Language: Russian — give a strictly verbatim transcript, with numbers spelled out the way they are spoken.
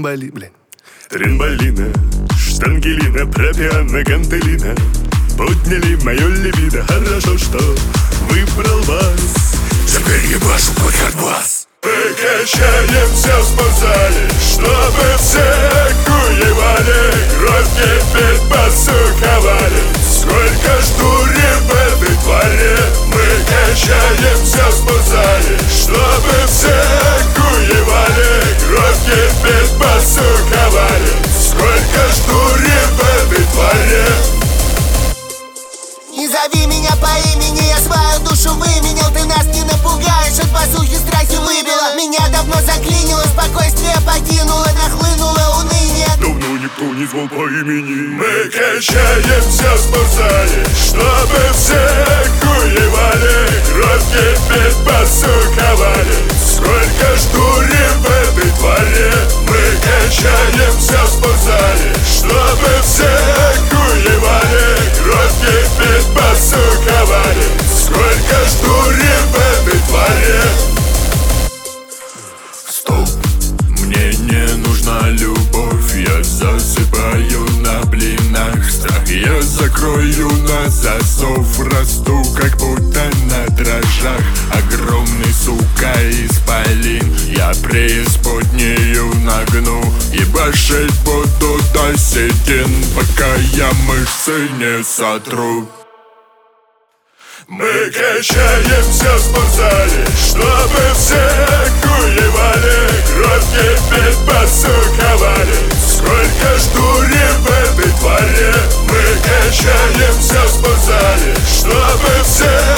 трамболи, блин. Трамболина, штангелина, пропиана, гантелина подняли мое либидо, хорошо, что выбрал вас. Теперь ебашу под карбас. Мы качаемся в спортзале, чтобы все куевали, кровь кипит, подсуковали. Сколько ж дури в этой твари. Мы качаемся в спортзале, чтобы все куевали, кровь кипит, подсуковали. Сколько ж дури в этой твари. Не зови меня по имени, я свою душу выменял. Ты нас не напугаешь, от басухи страхи выбило. Меня давно заклинило, спокойствие покинуло, нахлынуло уныние. Давно никто не звал по имени. Мы качаемся в спортзале, чтобы все куевали, кровь кипит, подсуковали. Сколько ж дури в этой твари. Мы качаемся в спортзале, чтобы все куевали, кровь кипит, подсуковали. Сколько ж дури в этой твари. Стоп, мне не нужна любовь. Я засыпаю на блинах. Страх я закрою на засов. Расту как будто на дрожжах. Огромный, сука, исполин. Я преисподнюю нагну. Ебашить буду до седин, пока я мышцы не сотру. Мы качаемся в спортзале, чтобы все куевали, кровь кипит, подсуковали. Сколько ж дури в этой твари. Мы качаемся в спортзале, чтобы все